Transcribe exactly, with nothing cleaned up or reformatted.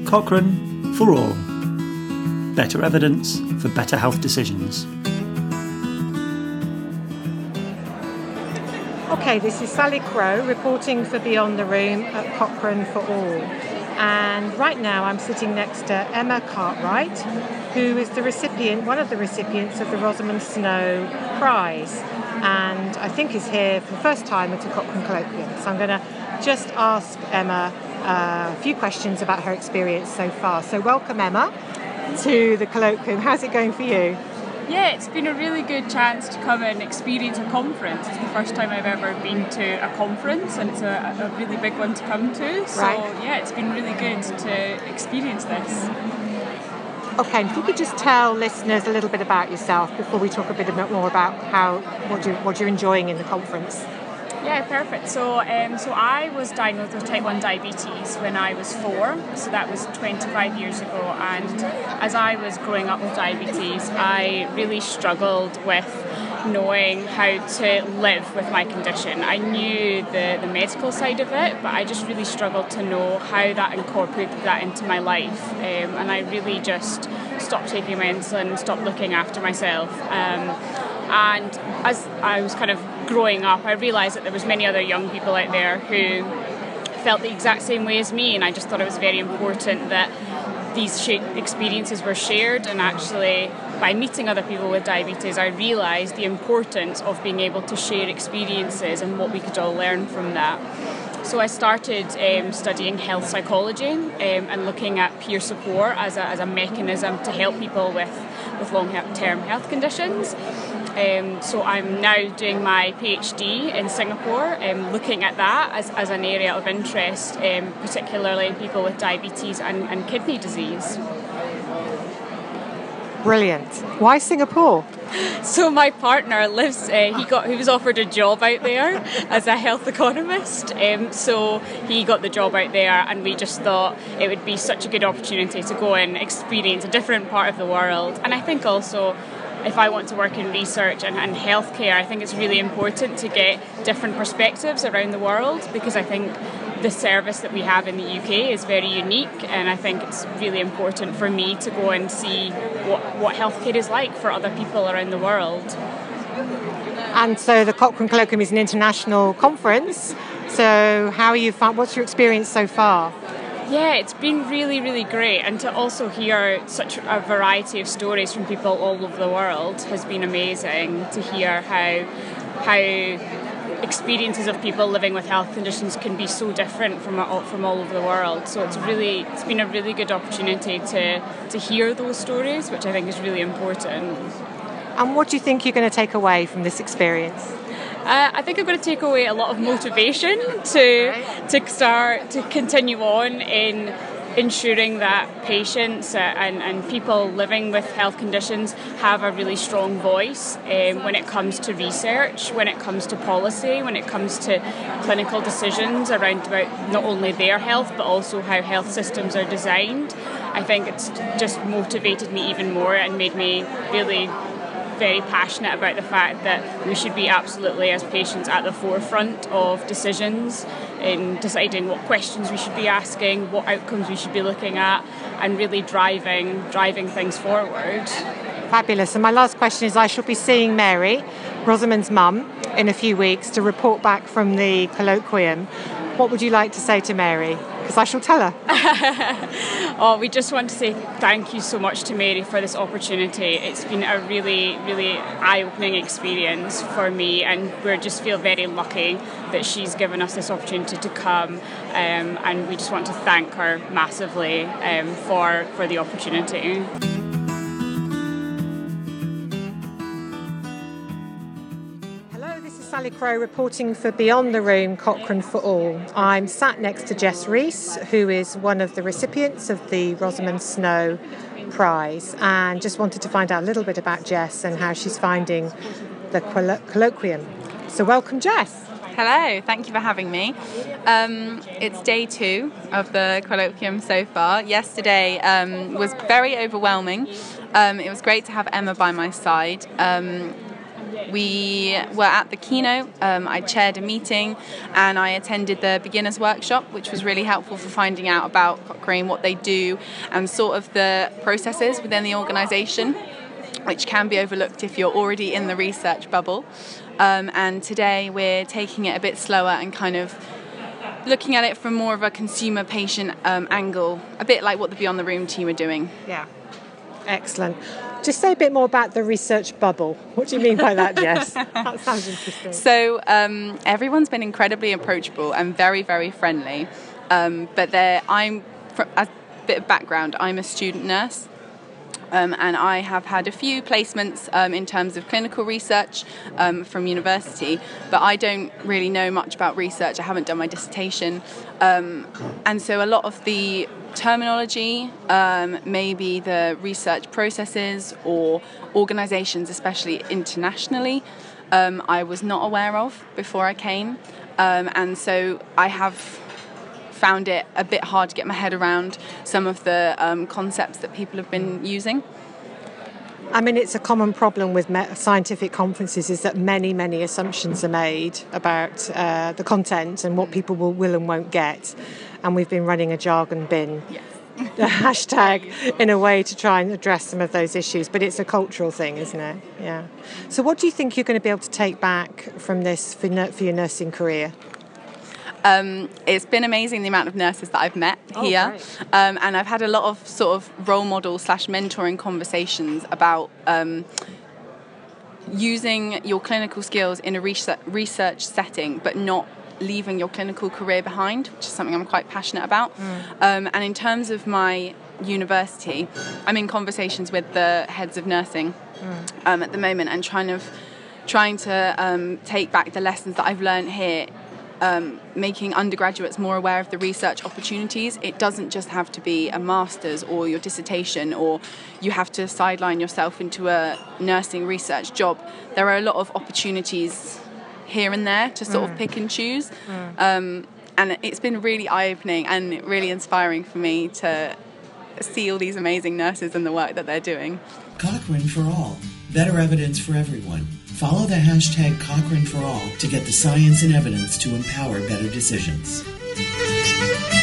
Cochrane for all. Better evidence for better health decisions. Okay, this is Sally Crowe reporting for Beyond the Room at Cochrane for All. And right now I'm sitting next to Emma Cartwright, who is the recipient, one of the recipients of the Rosamund Snow Prize, and I think is here for the first time at a Cochrane Colloquium. So I'm going to just ask Emma uh, a few questions about her experience so far. So welcome, Emma, to the Colloquium. How's it going for you? Yeah, it's been a really good chance to come and experience a conference. It's the first time I've ever been to a conference, and it's a, a really big one to come to. So right. yeah, it's been really good to experience this. Okay, and if you could just tell listeners a little bit about yourself before we talk a bit more about how what you what you're enjoying in the conference. Yeah, perfect. So, um, so I was diagnosed with type one diabetes when I was four, so that was twenty-five years ago. And as I was growing up with diabetes, I really struggled with knowing how to live with my condition. I knew the, the medical side of it, but I just really struggled to know how that incorporated that into my life. Um, and I really just stopped taking my insulin, stopped looking after myself. Um, And as I was kind of growing up, I realised that there was many other young people out there who felt the exact same way as me, and I just thought it was very important that these sh- experiences were shared. And actually, by meeting other people with diabetes, I realised the importance of being able to share experiences and what we could all learn from that. So I started um, studying health psychology um, and looking at peer support as a, as a mechanism to help people with, with long-term health conditions. Um, so I'm now doing my PhD in Singapore, um, looking at that as, as an area of interest, um, particularly in people with diabetes and, and kidney disease. Brilliant. Why Singapore? So my partner lives, uh, he got, he was offered a job out there as a health economist, um, so he got the job out there, and we just thought it would be such a good opportunity to go and experience a different part of the world. And I think also, if I want to work in research and, and healthcare, I think it's really important to get different perspectives around the world, because I think the service that we have in the U K is very unique, and I think it's really important for me to go and see what, what healthcare is like for other people around the world. And so the Cochrane Colloquium is an international conference, so how are you found, what's your experience so far? Yeah, it's been really, really great, and to also hear such a variety of stories from people all over the world has been amazing. To hear how how experiences of people living with health conditions can be so different from from all over the world. So it's really it's been a really good opportunity to to hear those stories, which I think is really important. And what do you think you're going to take away from this experience? Uh, I think I'm going to take away a lot of motivation to to start to continue on in ensuring that patients uh, and, and people living with health conditions have a really strong voice um, when it comes to research, when it comes to policy, when it comes to clinical decisions around about not only their health but also how health systems are designed. I think it's just motivated me even more and made me really very passionate about the fact that we should be absolutely, as patients, at the forefront of decisions in deciding what questions we should be asking, what outcomes we should be looking at, and really driving driving things forward. Fabulous. And my last question is, I shall be seeing Mary, Rosamund's mum, in a few weeks to report back from the colloquium. What would you like to say to Mary? Because I shall tell her. Oh, we just want to say thank you so much to Mary for this opportunity. It's been a really, really eye-opening experience for me, and we just feel very lucky that she's given us this opportunity to come, um, and we just want to thank her massively um, for, for the opportunity. Sally Crowe reporting for Beyond the Room, Cochrane for All. I'm sat next to Jess Rees, who is one of the recipients of the Rosamund Snow Prize, and just wanted to find out a little bit about Jess and how she's finding the collo- colloquium. So welcome, Jess. Hello, thank you for having me. Um, it's day two of the colloquium so far. Yesterday um, was very overwhelming. Um, it was great to have Emma by my side. Um, we were at the keynote. Um, I chaired a meeting and I attended the beginners workshop, which was really helpful for finding out about Cochrane, what they do, and sort of the processes within the organisation, which can be overlooked if you're already in the research bubble. Um, and today we're taking it a bit slower and kind of looking at it from more of a consumer patient um, angle, a bit like what the Beyond the Room team are doing. Yeah, excellent. Just say a bit more about the research bubble. What do you mean by that, Jess? That sounds interesting. So um, everyone's been incredibly approachable and very, very friendly. Um, but they're, I'm, for a bit of background, I'm a student nurse. Um, and I have had a few placements um, in terms of clinical research um, from university, but I don't really know much about research. I haven't done my dissertation. Um, and so a lot of the terminology, um, maybe the research processes or organisations, especially internationally, um, I was not aware of before I came. Um, and so I have found it a bit hard to get my head around some of the um, concepts that people have been using. I mean, it's a common problem with me- scientific conferences is that many, many assumptions are made about uh, the content and what people will, will and won't get. And we've been running a jargon bin, Yes. a hashtag, in a way to try and address some of those issues. But it's a cultural thing, isn't it? Yeah. So what do you think you're going to be able to take back from this for, ner- for your nursing career? Um, it's been amazing the amount of nurses that I've met Oh, here, great. um, and I've had a lot of sort of role model slash mentoring conversations about um, using your clinical skills in a research, research setting, but not leaving your clinical career behind, which is something I'm quite passionate about. Mm. Um, and in terms of my university, I'm in conversations with the heads of nursing mm. um, at the moment, and trying to trying to um, take back the lessons that I've learned here. Um, making undergraduates more aware of the research opportunities. It doesn't just have to be a master's or your dissertation, or you have to sideline yourself into a nursing research job. There are a lot of opportunities here and there to sort mm. of pick and choose. Mm. Um, and it's been really eye-opening and really inspiring for me to see all these amazing nurses and the work that they're doing. Cochrane for all. Better evidence for everyone. Follow the hashtag Cochrane for all to get the science and evidence to empower better decisions.